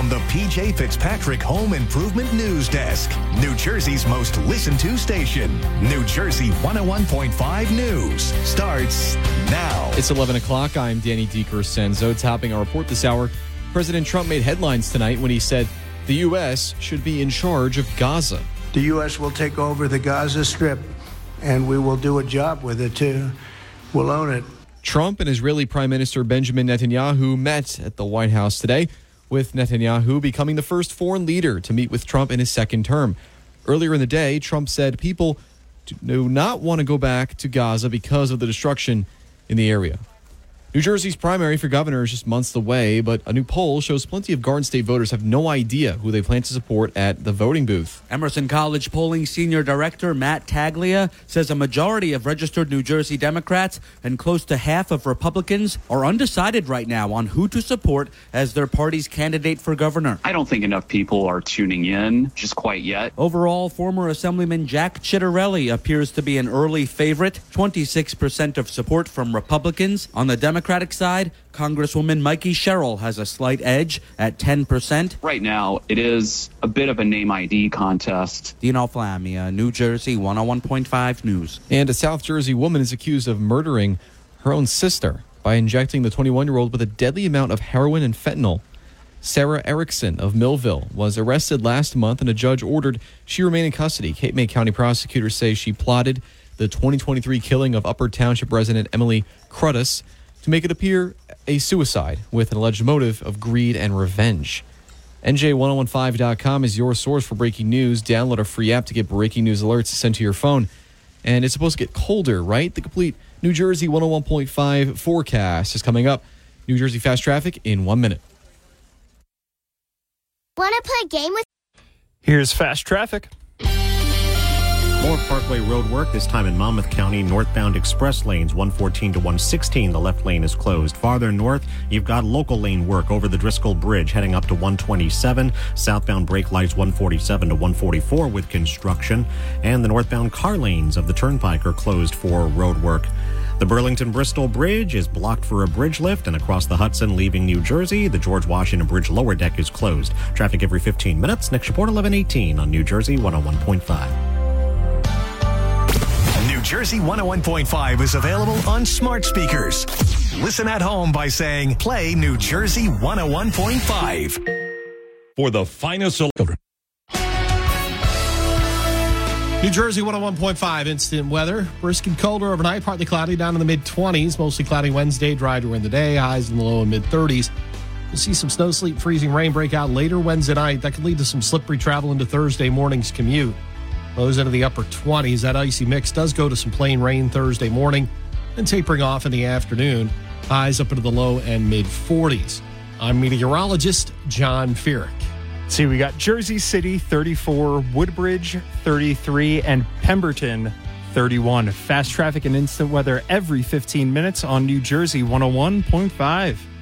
from the PJ Fitzpatrick Home Improvement News Desk, New Jersey's most listened to station. New Jersey 101.5 News starts now. It's 11 o'clock. I'm Danny DiCrescenzo. Topping our report this hour, President Trump made headlines tonight when he said the U.S. should be in charge of Gaza. The U.S. will take over the Gaza Strip, and we will do a job with it, too. We'll own it. Trump and Israeli Prime Minister Benjamin Netanyahu met at the White House today, with Netanyahu becoming the first foreign leader to meet with Trump in his second term. Earlier in the day, Trump said people do not want to go back to Gaza because of the destruction in the area. New Jersey's primary for governor is just months away, but a new poll shows plenty of Garden State voters have no idea who they plan to support at the voting booth. Emerson College polling senior director Matt Taglia says a majority of registered New Jersey Democrats and close to half of Republicans are undecided right now on who to support as their party's candidate for governor. I don't think enough people are tuning in just quite yet. Overall, former Assemblyman Jack Ciattarelli appears to be an early favorite, 26% of support from Republicans. On the Democratic side, Congresswoman Mikey Sherrill has a slight edge at 10%. Right now, it is a bit of a name ID contest. Dino Flamia, New Jersey 101.5 News. And a South Jersey woman is accused of murdering her own sister by injecting the 21-year-old with a deadly amount of heroin and fentanyl. Sarah Erickson of Millville was arrested last month, and a judge ordered she remain in custody. Cape May County prosecutors say she plotted the 2023 killing of Upper Township resident Emily Cruddas to make it appear a suicide with an alleged motive of greed and revenge. NJ1015.com is your source for breaking news. Download a free app to get breaking news alerts sent to your phone. And it's supposed to get colder, right? The complete New Jersey 101.5 forecast is coming up. New Jersey Fast Traffic in 1 minute. Want to play a game with? Here's Fast Traffic. More Parkway Road work, this time in Monmouth County. Northbound express lanes 114 to 116. The left lane is closed. Farther north, you've got local lane work over the Driscoll Bridge heading up to 127. Southbound brake lights 147 to 144 with construction. And the northbound car lanes of the Turnpike are closed for road work. The Burlington-Bristol Bridge is blocked for a bridge lift, and across the Hudson leaving New Jersey, the George Washington Bridge lower deck is closed. Traffic every 15 minutes. Next report 11:18 on New Jersey 101.5. New Jersey 101.5 is available on smart speakers. Listen at home by saying, play New Jersey 101.5. For the finest children. New Jersey 101.5 instant weather. Brisk and colder overnight, partly cloudy down in the mid-20s. Mostly cloudy Wednesday, dry during the day. Highs in the low and mid-30s. We'll see some snow, sleet, freezing rain break out later Wednesday night. That could lead to some slippery travel into Thursday morning's commute. Lows into the upper 20s. That icy mix does go to some plain rain Thursday morning and tapering off in the afternoon. Highs up into the low and mid-40s. I'm meteorologist John Feerick. See, we got Jersey City 34, Woodbridge 33, and Pemberton 31. Fast traffic and instant weather every 15 minutes on New Jersey 101.5.